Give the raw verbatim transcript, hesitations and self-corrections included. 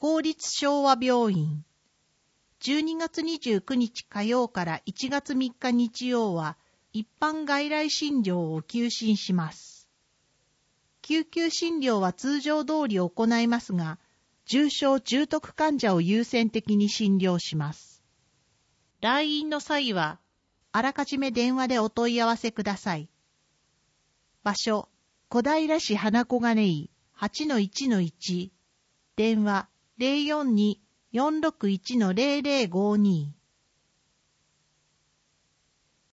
公立昭和病院。じゅうにがつにじゅうくにち火曜からいちがつみっか日曜は一般外来診療を休診します。救急診療は通常通り行いますが、重症重篤患者を優先的に診療します。来院の際は、あらかじめ電話でお問い合わせください。場所、小平市花小金井 はちのいちのいち、電話 ゼロよんに よんろくいちのゼロゼロごに。